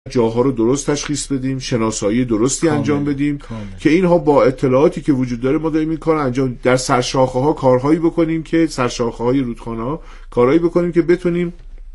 جاها رو درست تشخیص بدیم، شناسایی درستی انجام بدیم که اینها با اطلاعاتی که وجود داره ما داریم این کار انجام در سرشاخه ها کارهایی بکنیم که سرشاخه های رودخانه ها کارهایی بکنیم که بتونیم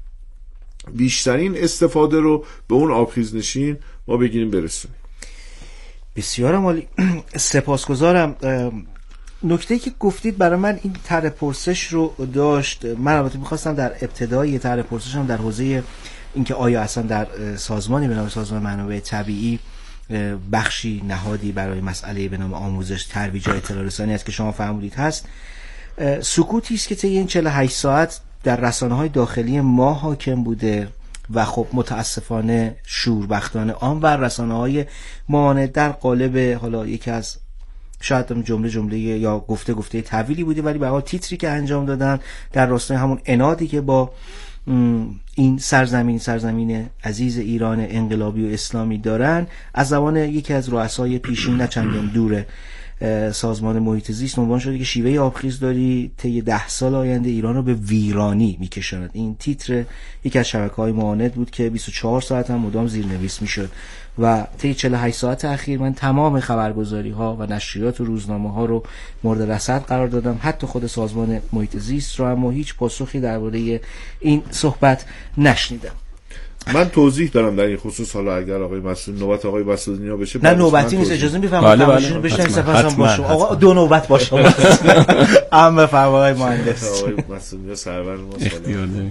بیشترین استفاده رو به اون آبخیزنشین ما بگیریم برسونیم. بسیار عالی، سپاسگزارم. نکته‌ای که گفتید برای من این طرح پرسش رو داشت. من البته می‌خواستم در ابتدای طرح پرسشم در حوزه اینکه آیا اصلا در سازمانی به نام سازمان منابع طبیعی بخشی نهادی برای مسئله به نام آموزش، ترویج و اطلاع رسانی است که شما فرمودید هست، سکوتی است که طی این 48 ساعت در رسانه‌های داخلی ما حاکم بوده و خب متاسفانه شوربختانه آن و رسانه‌های مانع در قالب حالا یکی از شاید جمله یا گفته طویلی بوده، ولی به هر تیتری که انجام دادن در راستای همون عنادی که با این سرزمین عزیز ایران انقلابی و اسلامی دارن، از زبان یکی از رؤسای پیشین نه چندان دوره سازمان محیط زیست عنوان شده که شیوه آبخیزداری طی 10 سال آینده ایران رو به ویرانی میکشاند. این تیتر یکی از شبکه‌های معاند بود که 24 ساعت هم مدام زیرنویس میشد و طی 48 ساعت اخیر من تمام خبرگزاری‌ها و نشریات و روزنامه‌ها رو مورد رصد قرار دادم، حتی خود سازمان محیط زیست رو، اما هیچ پاسخی درباره این صحبت نشنیدم. من توضیح دارم در این خصوص، حالا اگر آقای مسعود نوبت آقای مسعودنیا بشه. نه نوبتی نیست، اجازه میفرمایید تماشاشون بشنویم سپاسم با شما. آقا 2 نوبت باشه ام بفرمایید مهندس. آقای مسعودنیا سرور ما سلام.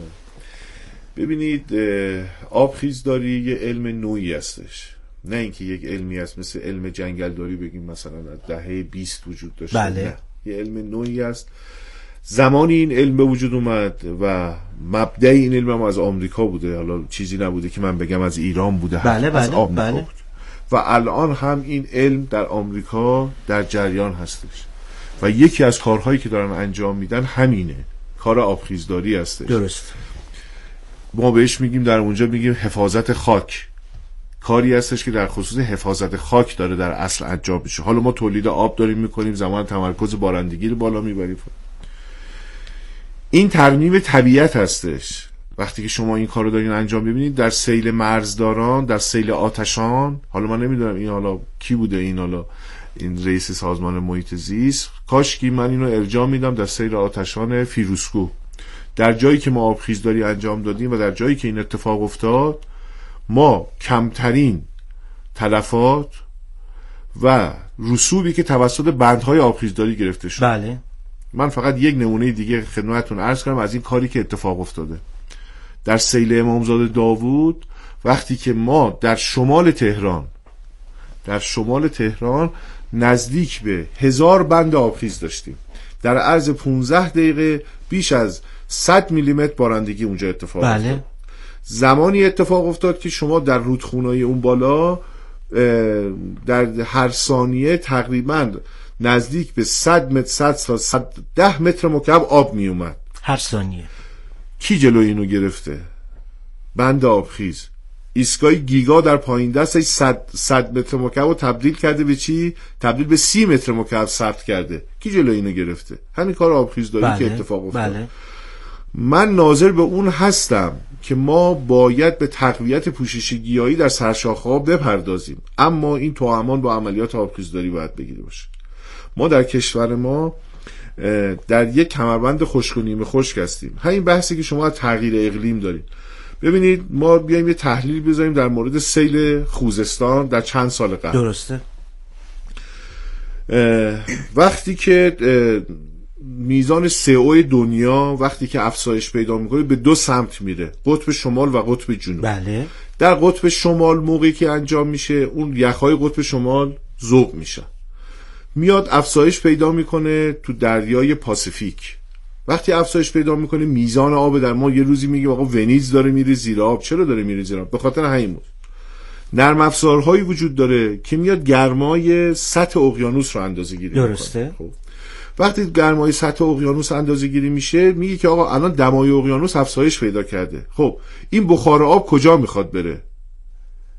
ببینید آبخیزداری یه علم نوعی هستش، نه اینکه یک علمی است مثل علم جنگلداری بگیم مثلا از دهه 20 وجود داشته. بله. نه، یه علم نوعی است. زمانی این علم به وجود اومد و مبدأ این علم هم از آمریکا بوده، حالا چیزی نبوده که من بگم از ایران بوده. بله از آمریکا بله. بود. و الان هم این علم در آمریکا در جریان هستش و یکی از کارهایی که دارن انجام میدن همینه، کار آبخیزداری هستش. درست. ما بهش میگیم در اونجا میگیم حفاظت خاک، کاری هستش که در خصوص حفاظت خاک داره در اصل انجام میشه. حالا ما تولید آب داریم میکنیم، زمان تمرکز بارندگی رو بالا میبریم. این ترمیم طبیعت هستش. وقتی که شما این کارو دارین انجام ببینید در سیل مرزداران، در سیل آتشان، حالا من نمیدونم این حالا کی بوده، این حالا این رئیس سازمان محیط زیست، کاشکی من اینو ارجاع میدم در سیل آتشان فیروزکوه، در جایی که ما آبخیزداری انجام دادیم و در جایی که این اتفاق افتاد ما کمترین تلفات و رسوبی که توسط بندهای آبخیزداری گرفته شد. بله. من فقط یک نمونه دیگه خدمتتون عرض کنم از این کاری که اتفاق افتاده در سیل امامزاده داوود. وقتی که ما در شمال تهران نزدیک به 1000 بند آبخیز داشتیم، در عرض 15 دقیقه بیش از 100 میلیمتر بارندگی اونجا اتفاق افتاد. زمانی اتفاق افتاد که شما در رودخونه‌های اون بالا در هر ثانیه تقریباً نزدیک به 100 متر 100 تا 110 متر مکعب آب می اومد هر ثانیه. کی جلوی اینو گرفته؟ بند آبخیز. ایستگاه گیگا در پایین دستش 100 متر مکعب رو تبدیل کرده به چی؟ تبدیل به 30 متر مکعب ثبت کرده. کی جلوی اینو گرفته؟ همین کار آبخیزداری که اتفاق افتاد. بله. من ناظر به اون هستم که ما باید به تقویت پوشش گیاهی در سرشاخه‌ها بپردازیم، اما این توأمان با عملیات آبخیزداری باید بگیری باشه. ما در کشور ما در یک کمربند خشک و نیمه خشک هستیم. همین بحثی که شما از تغییر اقلیم دارید. ببینید ما بیایم یه تحلیل بذاریم در مورد سیل خوزستان در چند سال قبل. درسته. وقتی که میزان CO دنیا وقتی که افزایش پیدا میکنه به 2 سمت میره، قطب شمال و قطب جنوب. بله. در قطب شمال موقعی که انجام میشه اون یخهای قطب شمال ذوب میشه، میاد افزایش پیدا میکنه تو دریای پاسیفیک. وقتی افزایش پیدا میکنه میزان آب در ما یه روزی میگه آقا ونیز داره میره زیر آب. چرا داره میره زیر آب؟ به خاطر همین بود. نرم افزارهایی وجود داره که میاد گرمای سطح اقیانوس رو اندازه‌گیری میکنه. درسته. خب وقتی گرمای سطح اقیانوس اندازه‌گیری میشه میگه که آقا الان دمای اقیانوس افزایش پیدا کرده. خب این بخار آب کجا میخواد بره؟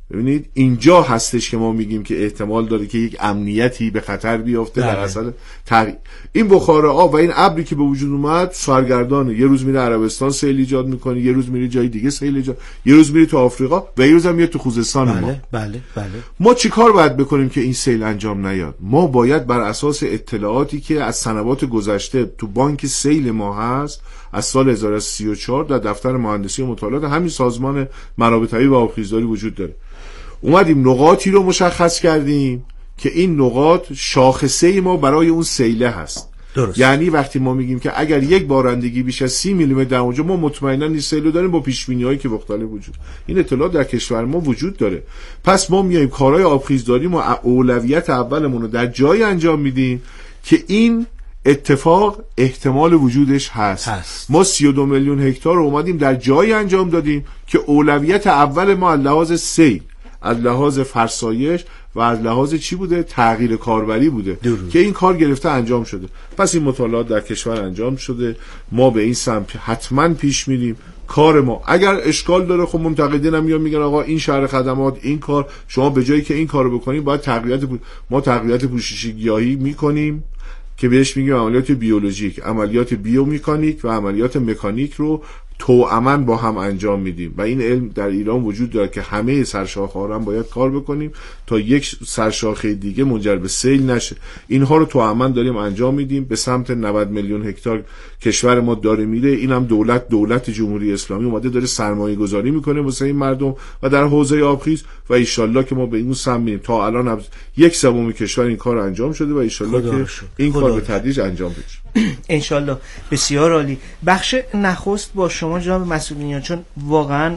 ببینید اینجا هستش که ما میگیم که احتمال داره که یک امنیتی به خطر بیفته در اثر تغییر این بخار آب و این ابری که به وجود اومد. سرگردانه، یه روز میره عربستان سیل ایجاد میکنه، یه روز میره جای دیگه سیل ایجاد، یه روز میره تو آفریقا و یه روز هم میاد تو خوزستان ما. بله. ما چیکار باید بکنیم که این سیل انجام نیاد؟ ما باید بر اساس اطلاعاتی که از سنوات گذشته تو بانک سیل ما هست از سال 1034 در دفتر مهندسی و مطالعات همین سازمان منابع طبیعی و آبخیزداری وجود داره، اومدیم نقاطی رو مشخص کردیم که این نقاط شاخصه ما برای اون سیله هست. درست. یعنی وقتی ما میگیم که اگر یک بارندگی بیش از 30 میلیمتر در اونجا، ما مطمئنا این سیل رو داریم با پیش‌بینی‌هایی که مختلف وجود. این اطلاعات در کشور ما وجود داره. پس ما میایم کارهای آبخیزداری ما اولویت اولمون رو در جای انجام میدیم که این اتفاق احتمال وجودش هست. ما 32 میلیون هکتار رو اومدیم در جای انجام دادیم که اولویت اول ما از لحاظ سیل، از لحاظ فرسایش و از لحاظ چی بوده؟ تغییر کاربری بوده که این کار گرفته انجام شده. پس این مطالعات در کشور انجام شده، ما به این سمت حتما پیش میریم. کار ما اگر اشکال داره، خب منتقدین هم میگن آقا این شهر خدمات این کار شما به جایی که این کارو بکنیم باید ما تغییرات پوششی گیاهی میکنیم که بهش میگیم عملیات بیولوژیک، عملیات بیومکانیک و عملیات مکانیک رو توأماً با هم انجام میدیم و این علم در ایران وجود داره که همه سرشاخه‌ها هم باید کار بکنیم تا یک سرشاخه دیگه منجر به سیل نشه. اینها رو توأماً داریم انجام میدیم. به سمت 90 میلیون هکتار کشور ما داره میره. این هم دولت جمهوری اسلامی اومده داره سرمایه گذاری میکنه واسه این مردم و در حوزه آبخیز و ان شاءالله که ما به این سمت میریم. تا الان هم 1/3 کشور این کار انجام شده و ان شاءالله که این کار به تدریج انجام بشه. ان شاءالله. بسیار عالی. بخش نخست با شما جناب مسئولین، چون واقعا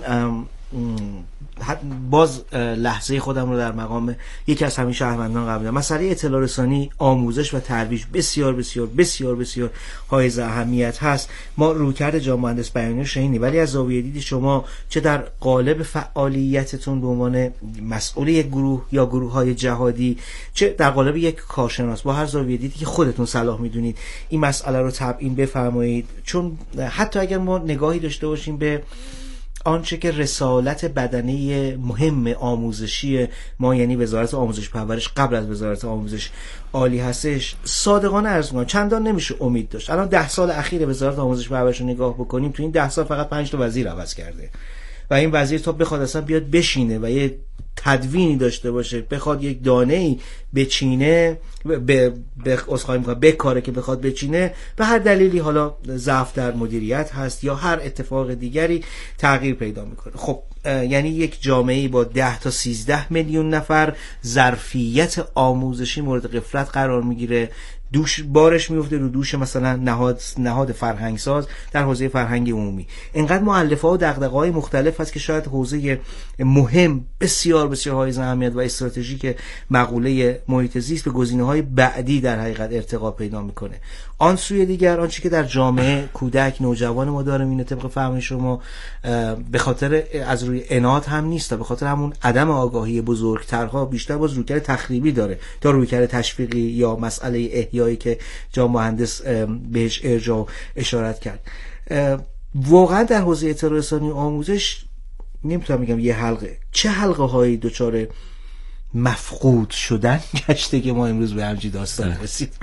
باز لحظه خودم رو در مقام یکی از همین شهروندان قبول دارم. مسئله اطلاع رسانی، آموزش و ترویج بسیار بسیار بسیار بسیار حائز اهمیت هست. ما رویکرد جناب مهندس بیانی رو شنیدیم، ولی از زاویه دید شما چه در قالب فعالیتتون به عنوان مسئول یک گروه یا گروه‌های جهادی، چه در قالب یک کارشناس، با هر زاویه دیدی که خودتون صلاح میدونید این مسئله رو تبیین بفرمایید. چون حتی اگر ما نگاهی داشته باشیم به آنچه که رسالت بدنه مهم آموزشی ما، یعنی وزارت آموزش پرورش قبل از وزارت آموزش عالی هستش، صادقانه عرض می‌کنم چندان نمیشه امید داشت. الان 10 سال اخیر وزارت آموزش پرورش رو نگاه بکنیم، تو این 10 سال فقط 5 تا وزیر عوض کرده و این وزیر تا بخواد اصلا بیاد بشینه و یه تدوینی داشته باشه، بخواد یک دانه‌ای بچینه، بکاره که بخواد بچینه، به هر دلیلی، حالا ضعف در مدیریت هست یا هر اتفاق دیگری، تغییر پیدا میکنه. خب یعنی یک جامعه با 10 تا 13 میلیون نفر ظرفیت آموزشی مورد غفلت قرار میگیره، بارش میفته رو دوش مثلا نهاد فرهنگ ساز در حوزه فرهنگ عمومی. اینقدر مؤلفه ها و دغدغه‌های مختلف هست که شاید حوزه مهم بسیار بسیار حائز اهمیت و استراتژیک مقوله محیط زیست به گزینه‌های بعدی در حقیقت ارتقا پیدا میکنه. آن سوی دیگر آنچه که در جامعه کودک نوجوان ما داره اینه، طبق فهم شما، به خاطر از روی عناد هم نیست، به خاطر همون عدم آگاهی بزرگترها بیشتر باز رویکرد تخریبی داره تا رویکرد تشویقی یا مسئله احیایی که جناب مهندس بهش ارجاع اشارت کرد. واقعا در حوزه اطلاع رسانی آموزش نمیتونم بگم یه حلقه، چه حلقه هایی دچار مفقود شدن گشته که ما امروز به همچین داستان رسید؟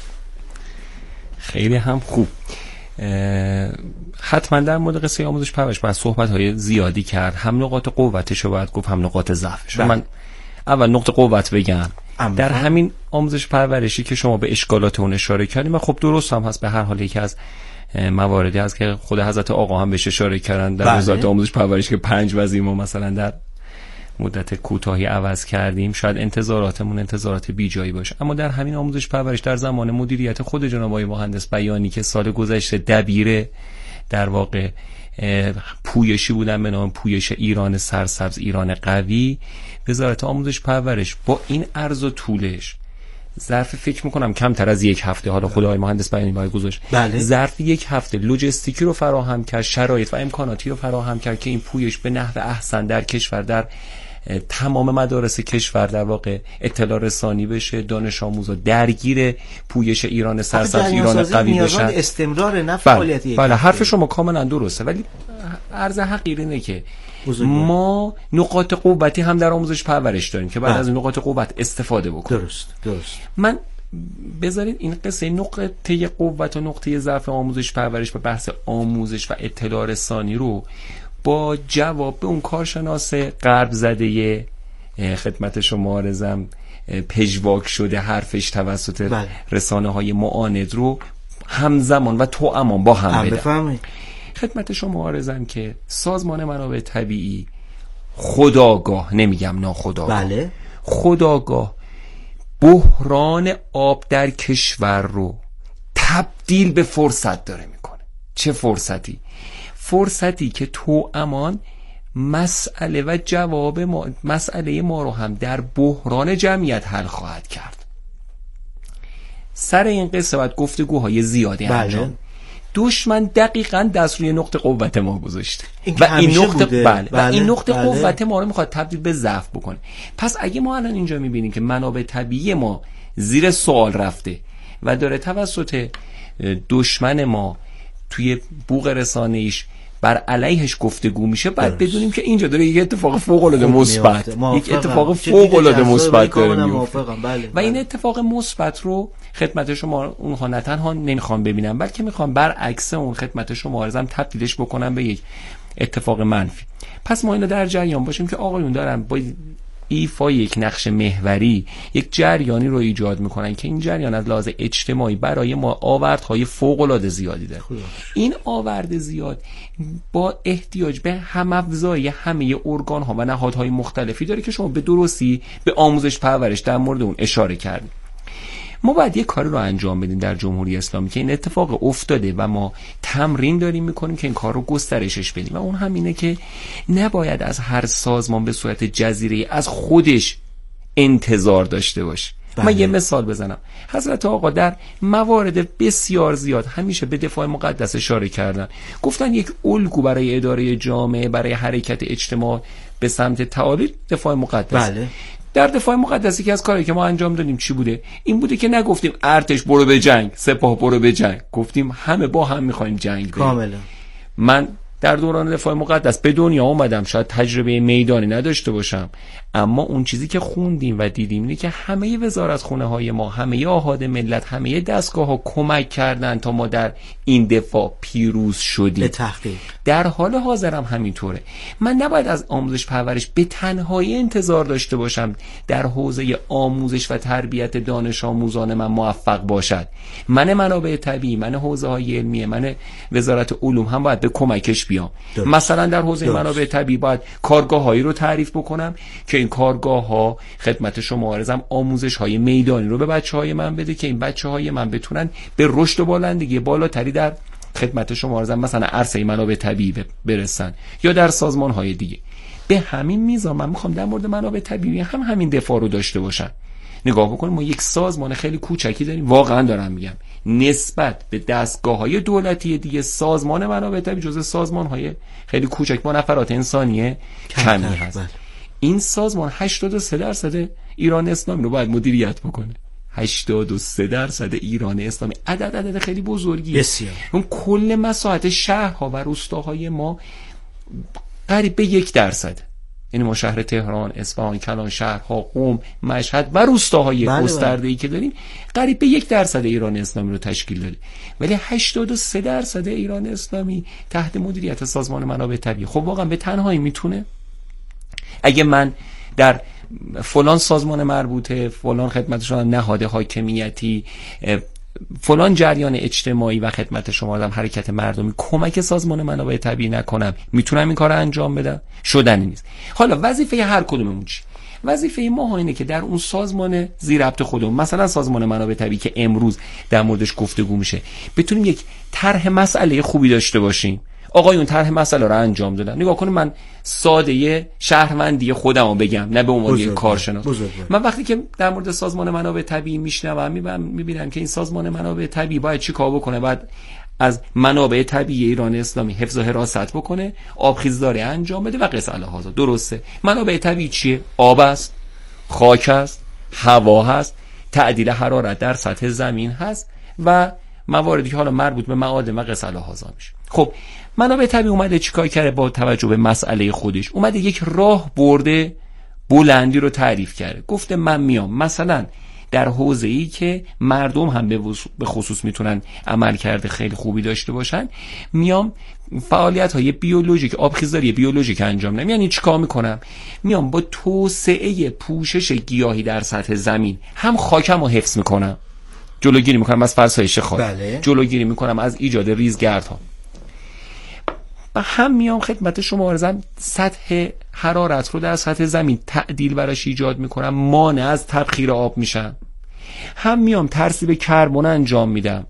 خیلی هم خوب. حتما در مورد قصه آموزش پرورش باید صحبت‌های زیادی کرد. هم نقاط قوتش رو باید گفت، هم نقاط ضعفش. من اول نقطه قوت بگم. در همین آموزش پرورشی که شما به اشکالات اون اشاره کردیم و خب درست هم هست، به هر حال یکی از مواردی هست که خود حضرت آقا هم بهش اشاره کردن در وزارت آموزش پرورش که 5 وزیر ما مثلا در مدت کوتاهی عوض کردیم. شاید انتظاراتمون انتظارات بیجایی باشه، اما در همین آموزش پرورش در زمان مدیریت خود جناب آقای مهندس بیانی که سال گذشته دبیر در واقع پویشی بودن به نام پویش ایران سرسبز، ایران قوی، وزارت آموزش پرورش با این عرض و طولش ظرف فکر میکنم کمتر از 1 هفته، حالا خدای مهندس بیانی باید گذاشت، ظرف 1 هفته لوجستیکی رو فراهم کرد، شرایط و امکاناتی رو فراهم کرد که این پویش به نحو احسن در کشور در تمام مدارس کشور در واقع اطلاع رسانی بشه، دانش آموزا درگیر پویش ایران سرسبز، ایران قوی بشن. استمرار نه فعالیت یک. بله حرف شما کاملا درسته، ولی عرض حقیقی اینه که ما نقاط قوتی هم در آموزش پرورش داریم که بعد از این نقاط قوت استفاده بکنیم. درست. من بذارید این قصه نقطه قوت و نقطه ضعف آموزش پرورش و بحث آموزش و اطلاع رسانی رو با جواب به اون کارشناس غرب زده خدمت شما عرضم پژواک شده حرفش توسط رسانه های معاند رو همزمان و توامان با هم بدم. خدمت شما عرضم که سازمان منابع طبیعی خودآگاه، نمیگم ناخودآگاه، خودآگاه بحران آب در کشور رو تبدیل به فرصت داره میکنه. چه فرصتی؟ فرصتی که توامان مسئله و جواب مسئله ما رو هم در بحران جمعیت حل خواهد کرد. سر این قصه باید گفتگوهای زیادی انجام. دشمن دقیقاً دست روی نقطه قوت ما گذاشته و این نقطه این نقطه قوت ما رو میخواد تبدیل به ضعف بکنه. پس اگه ما الان اینجا میبینیم که منابع طبیعی ما زیر سوال رفته و داره توسط دشمن ما توی بوق رسانه‌ایش بر علیهش گفتگو میشه، بعد بدونیم که اینجا داره یک اتفاق فوق العاده مثبت، یک اتفاق فوق العاده مثبت داره میفته و این اتفاق مثبت رو خدمت شما اونها نه تنها نمیخوام ببینم بلکه میخوام برعکس اون خدمت شما عرضم تبدیلش بکنم به یک اتفاق منفی. پس ما اینو در جریان باشیم که آقایون دارن با ایفای یک نقش محوری یک جریانی رو ایجاد میکنن که این جریان از لحاظ اجتماعی برای ما آوردهای فوق العاده زیادی داره. این آورد زیاد با احتیاج به هم‌افزایی همه ارگان ها و نهادهای مختلفی داره که شما به درستی به آموزش پرورش در مورد اون اشاره کردید. ما باید یک کاری رو انجام بدیم در جمهوری اسلامی که این اتفاق افتاده و ما تمرین داریم میکنیم که این کار رو گسترشش بدیم و اون همینه که نباید از هر سازمان به صورت جزیره از خودش انتظار داشته باشه. من یه مثال بزنم. حضرت آقا در موارد بسیار زیاد همیشه به دفاع مقدس اشاره کردن، گفتن یک الگو برای اداره جامعه، برای حرکت اجتماع به سمت تعالی دفاع مقدس. در دفاع مقدسی که از کاری که ما انجام دادیم چی بوده؟ این بوده که نگفتیم ارتش برو به جنگ، سپاه برو به جنگ، گفتیم همه با هم میخوایم جنگ بریم. کاملا. من در دوران دفاع مقدس به دنیا اومدم، شاید تجربه میدانی نداشته باشم، اما اون چیزی که خوندیم و دیدیم اینه که همه وزارتخونه های ما، همه آحاد ملت، همه دستگاه ها کمک کردن تا ما در این دفاع پیروز شدیم. به تحقیق در حال حاضرم همینطوره. من نباید از آموزش پرورش به تنهایی انتظار داشته باشم در حوزه آموزش و تربیت دانش آموزان من موفق باشد. من منابع طبیعی، من حوزه های علمیه، من وزارت علوم هم باید به کمکش بیام. مثلا در حوزه منابع طبیعی باید کارگاه‌هایی رو تعریف بکنم که این کارگاه‌ها خدمت شما عرضم آموزش‌های میدانی رو به بچه‌های من بده که این بچه‌های من بتونن به رشد و بالندگی بالاتری در خدمت شما عرضم مثلا عرصه منابع طبیعی برسن یا در سازمان‌های دیگه. به همین میزان من می‌خوام در مورد منابع طبیعی هم همین دفاع رو داشته باشم. نگاه بکنیم ما یک سازمان خیلی کوچکی داریم، واقعا دارم میگم، نسبت به دستگاه‌های دولتی دیگه سازمان منابع طبیعی جزء سازمان‌های خیلی کوچک با نفرات انسانی کمی هست. این سازمان 83% ایران اسلامی رو باید مدیریت بکنه. 83% ایران اسلامی، عدد خیلی بزرگی بسیار. اون کل مساحت شهرها و روستاهای ما قریب به 1%. یعنی ما شهر تهران، اصفهان، کلان شهرها، قم، مشهد و روستاهای گسترده‌ای که داریم قریب به 1% ایران اسلامی رو تشکیل داده، ولی 83% ایران اسلامی تحت مدیریت سازمان منابع طبیعی. خب واقعا به تنهایی میتونه؟ اگه من در فلان سازمان مربوطه، فلان خدمت شما نهاد حاکمیتی، فلان جریان اجتماعی و خدمت شما دارم حرکت مردمی کمک سازمان منابع طبیعی نکنم، میتونم این کار رو انجام بدم؟ شدنی نیست. حالا وظیفه هر کدوممون چی؟ وظیفه ما اینه که در اون سازمان زیر ربط خودمون، مثلا سازمان منابع طبیعی که امروز در موردش گفتگو میشه، بتونیم یک طرح مسئله خوبی داشته باشیم. آقایون طرح مسئله رو انجام دادن. نگاه کنید من ساده شهروندی خودمو بگم، نه به عنوان یک کارشناس. من وقتی که در مورد سازمان منابع طبیعی میشنوم میبینم که این سازمان منابع طبیعی باید چی کار بکنه، باید از منابع طبیعی ایران اسلامی حفظ و حراست بکنه، آبخیزداری انجام بده و قص الهازا. درسته. منابع طبیعی چیه؟ آب است، خاک است، هوا هست، تعدیل حرارت در سطح زمین هست و مواردی که حالا مربوط به معادن و قص الهازا میشه. خب منابع طبیعی اومده چیکار کرده؟ با توجه به مسئله خودش اومده یک راه برده بلندی رو تعریف کرده. گفته من میام مثلا در حوزه‌ای که مردم هم به خصوص میتونن عمل کرده خیلی خوبی داشته باشن، میام فعالیت‌های بیولوژیک، آبخیزداری بیولوژیک انجام میدم. یعنی چیکار میکنم؟ میام با توسعه پوشش گیاهی در سطح زمین هم خاکم رو حفظ میکنم، جلوگیری میکنم از فرسایش خاک، جلوگیری میکنم از ایجاد ریزگردها، و هم میام خدمت شما عرضم سطح حرارت رو در سطح زمین تعدیل براش ایجاد میکنم، مانع از تبخیر آب میشم. هم میام ترسیب کربن انجام میدم،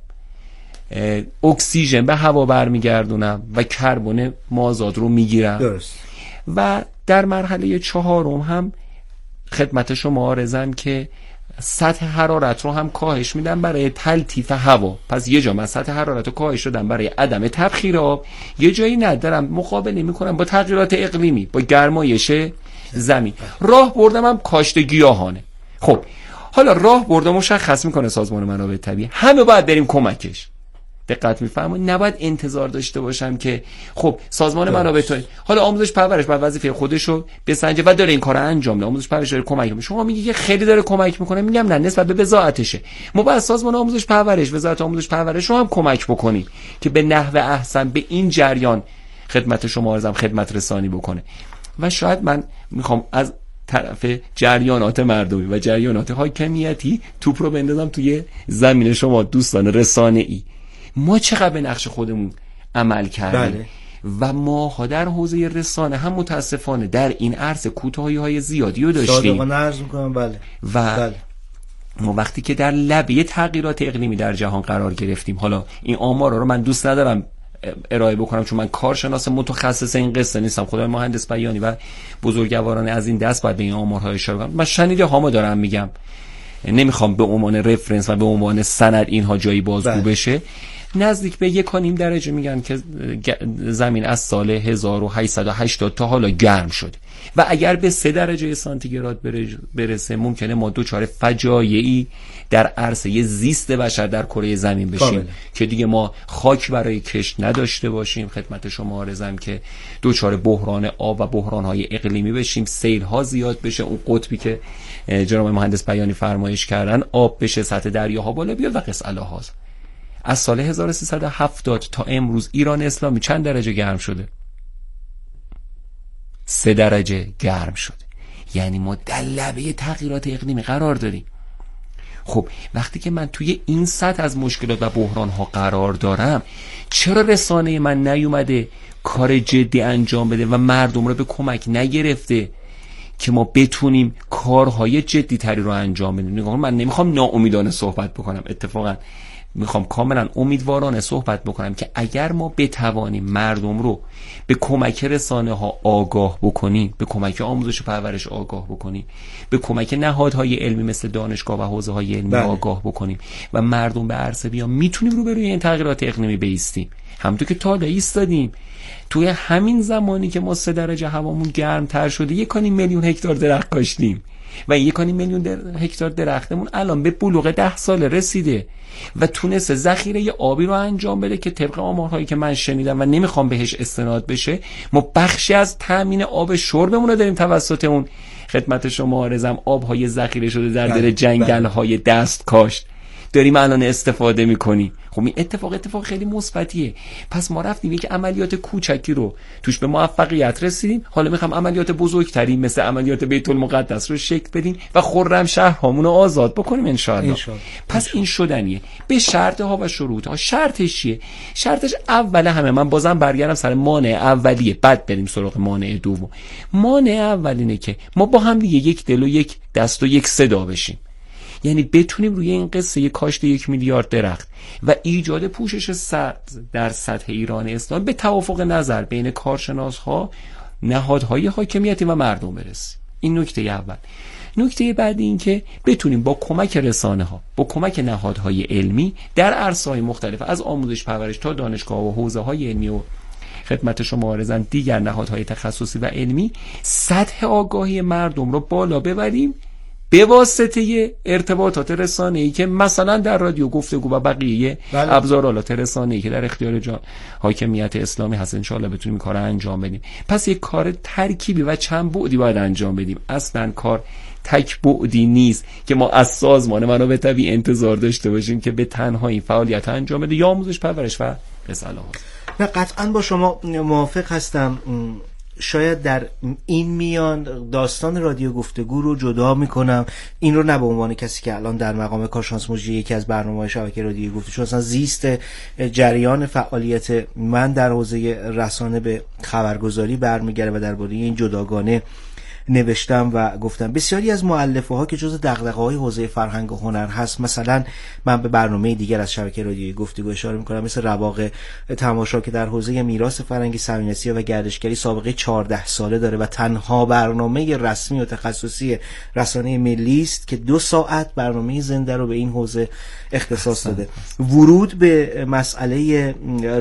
اکسیژن به هوا برمیگردونم و کربن مازاد رو میگیرم. درست. و در مرحله 4 هم خدمت شما عرضم که سطح حرارت رو هم کاهش میدم برای تلطیف هوا. پس یه جا من سطح حرارت رو کاهش دادم برای عدم تبخیر آب، یه جایی ندارم مقابله میکنم با تغییرات اقلیمی، با گرمایش زمین. راه بردم هم کاشت گیاهانه. خب حالا راه بردم مشخص میکنه سازمان منابع طبیعی، همه باید بریم کمکش. دقت میفرمایید؟ نباید انتظار داشته باشم که خب سازمان منابع طبیعی حالا آموزش پرورش باید وظیفه خودشو بسنجه و داره این کارو انجام میده، آموزش پرورش داره کمک میکنه. شما میگی که خیلی داره کمک میکنه، میگم نه، نسبت به بضاعتشه. ما باید سازمان آموزش پرورش، وزارت آموزش پرورش رو هم کمک بکنیم که به نحو احسن به این جریان خدمت شما عرضم خدمت رسانی بکنه. و شاید من میخوام از طرف جریانات مردمی و جریانات حاکمیتی توپ رو بندازم توی زمین شما دوستان رسانه‌ای. ما چقدر به نقش خودمون عمل کردیم. بله. و ما در حوزه رسانه هم متاسفانه در این عرصه کوتاهی‌های زیادی رو داشتیم. صادقانه عرض می‌کنم بله. و ما وقتی که در لبه تغییرات اقلیمی در جهان قرار گرفتیم، حالا این آمارا رو من دوست ندارم ارائه بکنم چون من کارشناس متخصص این قصه نیستم، خدای مهندس بیانی و بزرگواران از این دست باید به این آمارها اشاره کنم. من شنیده هامو دارم میگم، نمیخوام به عنوان رفرنس و به عنوان سند اینها جایی بازگو بشه. نزدیک به 1.5 درجه میگن که زمین از سال 1880 تا حالا گرم شده و اگر به 3 درجه سانتیگراد برسه ممکنه ما دوچار فجایعی در عرصه زیست بشر در کره زمین بشیم که دیگه ما خاک برای کشت نداشته باشیم. خدمت شما عرضم که دوچار بحران آب و بحران‌های اقلیمی بشیم، سیل‌ها زیاد بشه، اون قطبی که جناب مهندس بیانی فرمایش کردن آب بشه، سطح دریاها بالا بیاد و قص الهاز. از سال 1370 تا امروز ایران اسلامی چند درجه گرم شده؟ 3 درجه گرم شده. یعنی ما در لبه تغییرات اقلیمی قرار داریم. خب وقتی که من توی این سطح از مشکلات و بحران ها قرار دارم، چرا رسانه من نیومده کار جدی انجام بده و مردم رو به کمک نگرفته که ما بتونیم کارهای جدی تری رو انجام بدیم؟ من نمیخوام ناامیدانه صحبت بکنم، اتفاقا میخوام کاملا امیدوارانه صحبت بکنم که اگر ما بتوانیم مردم رو به کمک رسانه ها آگاه بکنیم، به کمک آموزش و پرورش آگاه بکنیم، به کمک نهادهای علمی مثل دانشگاه و حوزه های علمی آگاه بکنیم و مردم به عرصه بیان، میتونیم رو به روی این تغییرات اقلیمی بایستیم. همونطور که تا ایستادیم توی همین زمانی که ما 3 درجه هوامون گرم تر شده 1.5 میلیون هکتار درخت کاشتیم و 1.5 میلیون هکتار درختمون الان به بلوغ 10 سال رسیده و تونسته ذخیره آبی رو انجام بده که طبق آمارهایی که من شنیدم و نمیخوام بهش استناد بشه، ما بخشی از تامین آب شربمون رو داریم توسط اون خدمت شما عرضم آبهای ذخیره شده در دل جنگل‌های دست کاشت داریم الان استفاده میکنیم. خب این اتفاق خیلی مثبتیه. پس ما رفتیم یک عملیات کوچکی رو توش به موفقیت رسیدیم، حالا میخوام عملیات بزرگتری مثل عملیات بیت المقدس رو شکل بدیم و خرم شهرهامون رو آزاد بکنیم ان شاء الله. پس این شدنیه به شرط ها و شروط ها. شرطش چیه؟ شرطش اول همه، من بازم برگردم سر مانع اولیه، بعد بریم سراغ مانع دوم. مانع اول اینه که ما با هم دیگه یک دل و یک دست و یک صدا بشیم، یعنی بتونیم روی این قصه کاشت 1 میلیارد درخت و ایجاد پوشش سبز در سطح ایران اسلام به توافق نظر بین کارشناس‌ها، نهادهای حاکمیتی و مردم برسیم. این نکته اول. نکته بعدی این که بتونیم با کمک رسانه ها، با کمک نهادهای علمی در عرصه‌های مختلف از آموزش پرورش تا دانشگاه و حوزه های علمی و خدمت شما عرضم دیگر نهادهای تخصصی و علمی سطح آگاهی مردم رو بالا ببریم به واسطه ارتباطات رسانه‌ای که مثلا در رادیو گفتگو و بقیه ابزارالات رسانه‌ای که در اختیار حاکمیت اسلامی هست ان شاءالله بتونیم این کار رو انجام بدیم. پس یک کار ترکیبی و چند بعدی باید انجام بدیم. اصلا کار تک بعدی نیست که ما از سازمان منابع طبیعی انتظار داشته باشیم که به تنهایی فعالیت انجام بده یا آموزش پرورش و اصلاح. نه قطعا با شما موافق هستم. شاید در این میان داستان رادیو گفتگو رو جدا میکنم، این رو نه به عنوان کسی که الان در مقام کارشناس مجری یکی از برنامه‌های شبکه رادیو گفتگو، چون اصلا زیست جریان فعالیت من در حوزه رسانه به خبرگزاری برمیگره و درباره این جداگانه نوشتم و گفتم. بسیاری از مؤلفه ها که جز دغدغه‌های حوزه فرهنگ و هنر هست، مثلا من به برنامه دیگر از شبکه رادیویی گفتگو اشاره می‌کنم، مثل رواق تماشا که در حوزه میراث فرهنگی، صهیونیستی و گردشگری سابقه 14 ساله داره و تنها برنامه رسمی و تخصصی رسانه ملی است که 2 ساعت برنامه زنده رو به این حوزه اختصاص داده. ورود به مسئله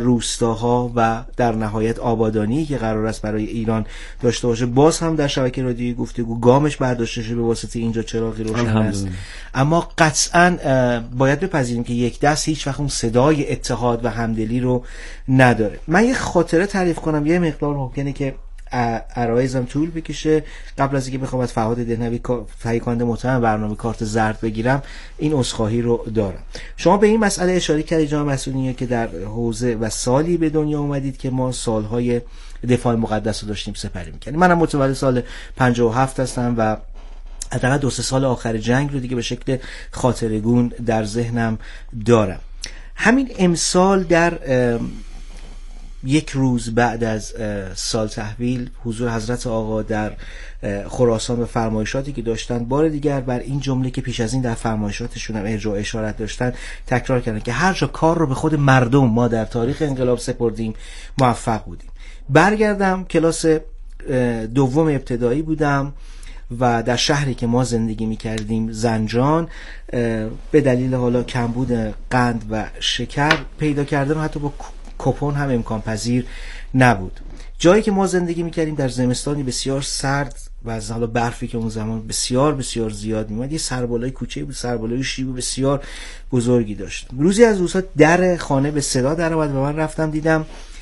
روستاها و در نهایت آبادانی که قرار است برای ایران داشته باشه باز هم در شبکه رادیویی گفتگو گامش برداشته شده به واسطه اینجا چراغی روشن است. اما قطعاً باید بپذیریم که یک دست هیچ وقت اون صدای اتحاد و همدلی رو نداره. من یه خاطره تعریف کنم، یه مقدار ممکنه که عرایزم طول بکشه. قبل از اینکه بخوام از فرهاد دهنوی تهیه کننده محترم برنامه کارت زرد بگیرم، این عذرخواهی رو دارم. شما به این مسئله اشاره کردید جناب مسئولین که در حوزه و سالی به دنیا اومدید که ما سالهای دفاع مقدس رو داشتیم سپری می‌کردیم. منم متولد سال 57 هستم و حداقل 2-3 سال آخر جنگ رو دیگه به شکل خاطرگون در ذهنم دارم. همین امسال در یک روز بعد از سال تحویل حضور حضرت آقا در خراسان و فرمایشاتی که داشتن، بار دیگر بر این جمله که پیش از این در فرمایشاتشون هم ارجاع اشارت داشتن تکرار کردن که هر جا کار رو به خود مردم ما در تاریخ انقلاب سپردیم موفق بودیم. برگردم کلاس دوم ابتدایی بودم و در شهری که ما زندگی می‌کردیم زنجان، به دلیل حالا کمبود قند و شکر پیدا کردن حتی با کوپن هم امکان پذیر نبود. جایی که ما زندگی می‌کردیم در زمستانی بسیار سرد و از حالا برفی که اون زمان بسیار بسیار زیاد میومد، یه سربالای کوچه بود، سربالای شیب بسیار بزرگی داشت. روزی از روزها در خانه به صدا در اومد و من رفتم دیدم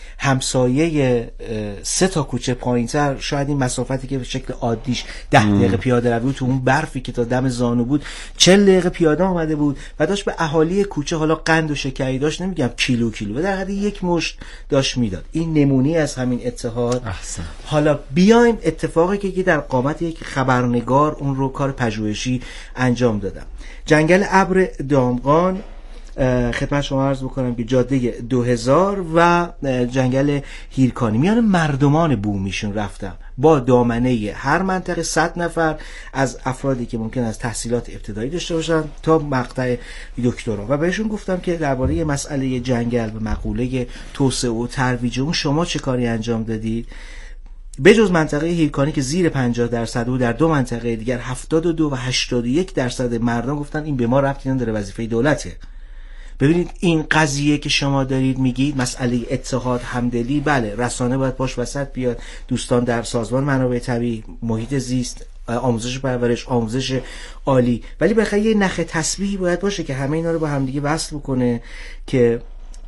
همسایه 3 تا کوچه پایین‌تر، شاید این مسافتی که به شکل عادیش 10 دقیقه پیاده روی تو اون برفی که تا دم زانو بود 40 دقیقه پیاده آمده بود و داشت به اهالی کوچه حالا قند و شکری داشت، نمیگم کیلو و در حد 1 مشت داشت میداد. این نمونه‌ای از همین اتحاد. حالا بیایم اتفاقی که در قامت یک خبرنگار اون رو کار پژوهشی انجام دادم. جنگل ابر دامغان خدمت شما عرض بکنم که جاده 2000 و جنگل هیرکانی، میان مردمان بومیشون رفتم با دامنه هر منطقه 100 نفر از افرادی که ممکن است تحصیلات ابتدایی داشته باشن تا مقطع دکترا و بهشون گفتم که درباره مسئله جنگل و مقوله توسعه و ترویج اون شما چه کاری انجام دادید؟ بجز منطقه هیرکانی که زیر 50% و در 2 منطقه دیگر 72 و 81% مردم گفتن این به ما ربطی نداره، وظیفه دولته. ببینید این قضیه که شما دارید میگید مسئله اتحاد همدلی، بله رسانه باید باش وسط بیاد، دوستان در سازمان منابع طبیعی، محیط زیست، آموزش پرورش، آموزش عالی، ولی بخاطر یه نخ تسبیحی باید باشه که همه اینا رو با همدیگه وصل بکنه که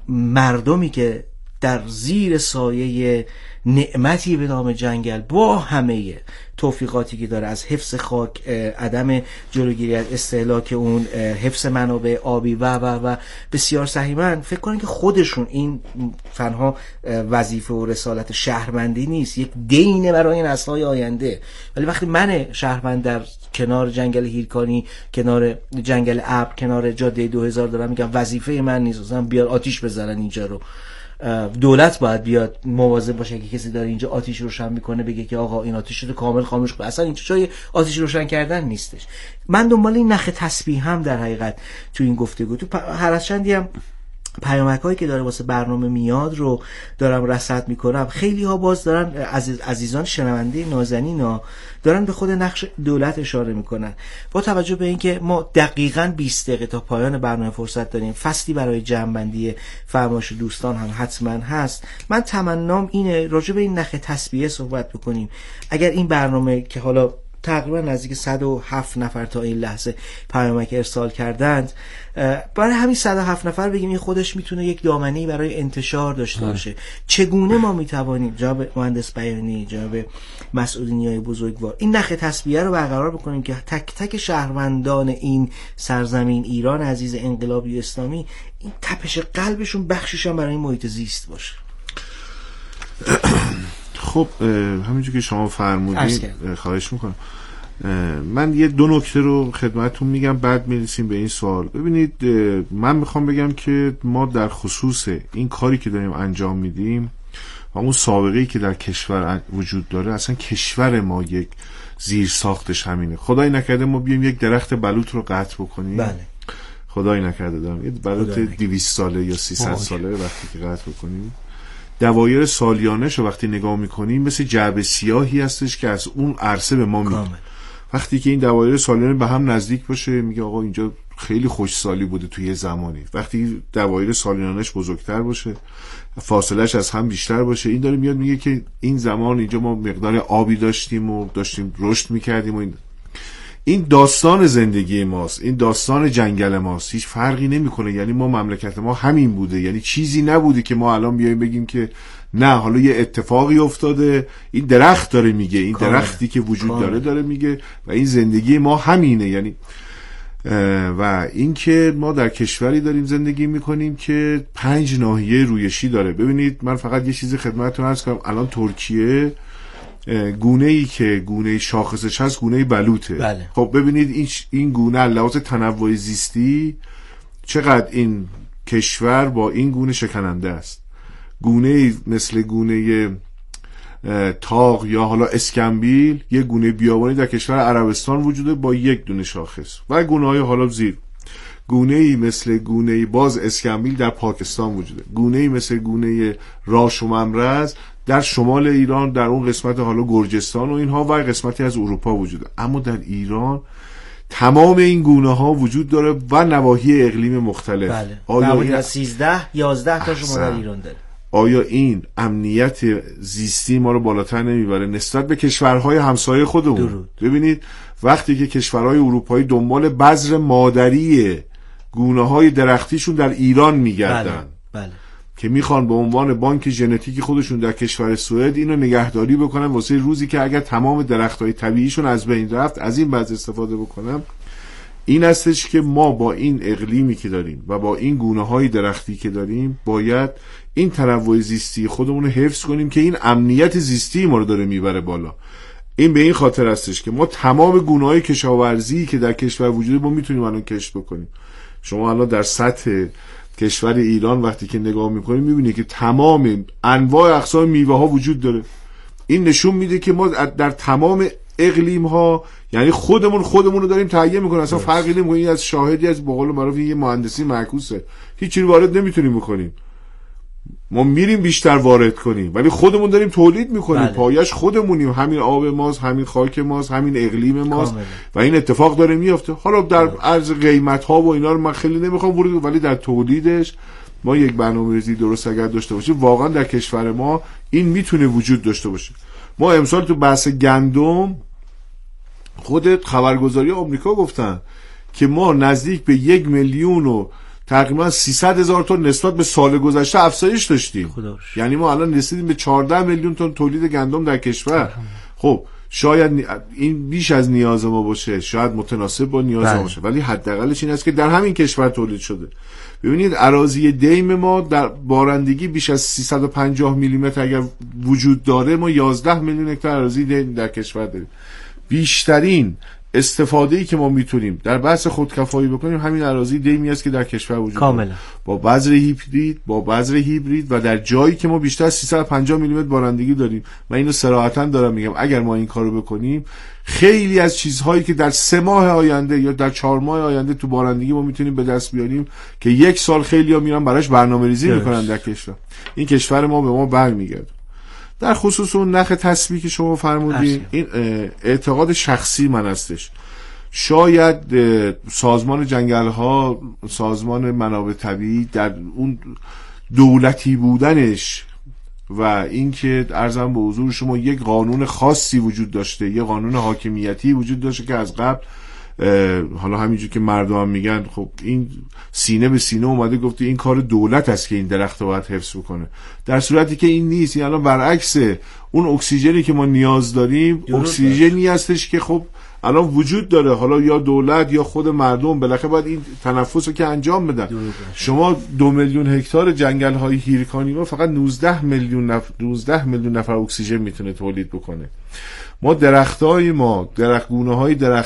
مردمی که در زیر سایه نعمتی به نام جنگل با همه توفیقاتی که داره از حفظ خاک، عدم جلوگیری از استهلاک اون، حفظ منابع آبی و بسیار صحیحاً فکر کنن که خودشون این تنها وظیفه و رسالت شهروندی نیست، یک دینه برای نسل‌های آینده. ولی وقتی من شهروند در کنار جنگل هیرکانی، کنار جنگل ابر، کنار جاده 2000 دارم میگم وظیفه من نیست اصلا بیار آتیش بزنن اینجا رو، دولت باید بیاد مواظب باشه که کسی داره اینجا آتیش روشن میکنه بگه که آقا این آتیش رو کامل خاموش کن، اصلا اینجا جای آتیش روشن کردن نیستش. من دنبال این نخ تسبیح هم در حقیقت تو این گفتگو تو هر از چندی هم پیامک‌هایی که داره واسه برنامه میاد رو دارم رصد میکنم، خیلی ها باز دارن عزیزان شنونده نازنین دارن به خود نقش دولت اشاره میکنن. با توجه به اینکه ما دقیقاً 20 دقیقه تا پایان برنامه فرصت داریم، فصلی برای جمع‌بندی فرمایش دوستان هم حتما هست، من تمنام اینه راجع به این نخ تسبیحه صحبت بکنیم. اگر این برنامه که حالا تقریبا نزدیک 107 نفر تا این لحظه پیامک ارسال کردند، برای همین 107 نفر بگیم این خودش میتونه یک دامنه‌ای برای انتشار داشته باشه. چگونه ما میتوانیم جناب مهندس بیانی، جناب مسعود نیای بزرگوار، این نخ تسبیحه رو برقرار بکنیم که تک تک شهروندان این سرزمین ایران عزیز انقلابی اسلامی این تپش قلبشون بخشش هم برای محیط زیست باشه. خب همینجور که شما فرمودید خواهش میکنم، من یه 2 نکته رو خدمتتون میگم بعد میرسیم به این سوال. ببینید من میخوام بگم که ما در خصوص این کاری که داریم انجام میدیم و اون سابقه‌ای که در کشور وجود داره، اصلا کشور ما یک زیر ساختش همینه. خدای نکرده ما بیایم یک درخت بلوط رو قطع بکنیم. بله. خدای نکرده دارم یه بلوط 200 ساله یا 300 ساله وقتی که قطع بکنیم، دوایر سالیانش رو وقتی نگاه میکنیم مثل جعبه سیاهی هستش که از اون عرصه به ما میاد. وقتی که این دوایر سالیانه به هم نزدیک باشه میگه آقا اینجا خیلی خوش سالی بوده توی یه زمانی. وقتی دوایر سالیانش بزرگتر باشه، فاصلهش از هم بیشتر باشه، این داره میاد میگه که این زمان اینجا ما مقدار آبی داشتیم و داشتیم رشد میکردیم و این داستان زندگی ماست، این داستان جنگل ماست، هیچ فرقی نمیکنه. یعنی ما مملکت ما همین بوده، یعنی چیزی نبوده که ما الان بیایم بگیم که نه حالا یه اتفاقی افتاده. این درخت داره میگه، این درختی که وجود داره میگه و این زندگی ما همینه. یعنی و این که ما در کشوری داریم زندگی میکنیم که 5 ناحیه رویشی داره. ببینید من فقط یه چیزی خدمتتون عرض کنم، الان ترکیه گونه‌ای که گونه شاخصش هست گونه بلوطه. بله. خب ببینید این گونه لحاظ تنوع زیستی چقدر این کشور با این گونه شکننده است. گونه مثل گونه تاق یا حالا اسکمبیل، یک گونه بیابانی در کشور عربستان وجوده با یک دونه شاخص و گونه‌های حالا زیر. گونه‌ای مثل گونه باز اسکمبیل در پاکستان وجوده. گونه‌ای مثل گونه راش و ممرز در شمال ایران، در اون قسمت حالا گرجستان و اینها و قسمتی از اروپا وجوده. اما در ایران تمام این گونه ها وجود داره و نواحی اقلیم مختلف. بله. آیا 13-11 تا شما در ایران داره. آیا این امنیت زیستی ما رو بالاتر نمیبره نسبت به کشورهای همسایه خودمون؟ ببینید وقتی که کشورهای اروپایی دنبال بذر مادری گونه‌های درختیشون در ایران میگردن، بله. که میخوان به عنوان بانک ژنتیکی خودشون در کشور سوئد اینو نگهداری بکنن واسه روزی که اگر تمام درخت‌های طبیعیشون از بین رفت از این بذر استفاده بکنن. این هستش که ما با این اقلیمی که داریم و با این گونه‌های درختی که داریم باید این تنوع زیستی خودمون رو حفظ کنیم که این امنیت زیستی ما رو داره میبره بالا. این به این خاطر هستش که ما تمام گونه‌های کشاورزی که در کشور وجوده ما میتونیم الان کشت بکنیم. شما الان در سطح کشور ایران وقتی که نگاه میکنیم میبینید که تمام انواع اقسام میوه ها وجود داره. این نشون میده که ما در تمام اقلیم ها یعنی خودمون رو داریم تهیه میکنیم. اصلا فرقی نمیکنه. این از شاهدی از به قول معروف یه مهندسی معکوسه، هیچ چیزی وارد نمیتونیم بکنیم. ما میریم بیشتر وارد کنیم ولی خودمون داریم تولید میکنیم. بله. پایش خودمونیم، همین آب ماست، همین خاک ماست، همین اقلیم ماست و این اتفاق داره میفته. حالا در عرض قیمت ها و اینا رو من خیلی نمیخوام ورود، ولی در تولیدش ما یک برنامه‌ریزی درست اگر داشته باشیم واقعا در کشور ما این میتونه وجود داشته باشه. ما امسال تو بحث گندم خود خبرگزاری آمریکا گفتن که ما نزدیک به 1 میلیون و تقریبا 300,000 تن نسبت به سال گذشته افزایش داشتیم. یعنی ما الان رسیدیم به 14 میلیون تن تولید گندم در کشور. خب شاید این بیش از نیاز ما باشه، شاید متناسب با نیاز ما باشه، ولی حداقلش این است که در همین کشور تولید شده. ببینید اراضی دیم ما در بارندگی بیش از 350 میلیمتر اگر وجود داره، ما 11 میلیون هکتار اراضی دیم در کشور داریم. بیشترین استفاده‌ای که ما میتونیم در بحث خودکفایی بکنیم همین اراضی دیمی است که در کشور وجود داره با بذر هیبرید و در جایی که ما بیشتر 350 میلیمتر بارندگی داریم. من اینو صراحتاً دارم میگم اگر ما این کارو بکنیم خیلی از چیزهایی که در 3 ماه آینده یا در 4 ماه آینده تو بارندگی ما میتونیم به دست بیاریم که 1 سال خیلی‌ها میرن براش برنامه‌ریزی میکنن در کشور، این کشور ما به ما برمیگرده. در خصوص اون نخ تسبیح که شما فرمودین، این اعتقاد شخصی من هستش. شاید سازمان جنگل‌ها، سازمان منابع طبیعی در اون دولتی بودنش و اینکه عرضم به حضور شما یک قانون خاصی وجود داشته، یک قانون حاکمیتی وجود داشته که از قبل حالا همینجور که مردم هم میگن خب این سینه به سینه اومده گفته این کار دولت است که این درخت رو باید حفظ بکنه، در صورتی که این نیست. این الان برعکس اون اکسیژنی که ما نیاز داریم اکسیژنی هستش که خب الان وجود داره، حالا یا دولت یا خود مردم بالاخره باید این تنفس رو که انجام بدن. شما 2 میلیون هکتار جنگل های هیرکانی ما فقط 19 میلیون نفر اکسیژن میتونه تولید بکنه. ما درختگونه های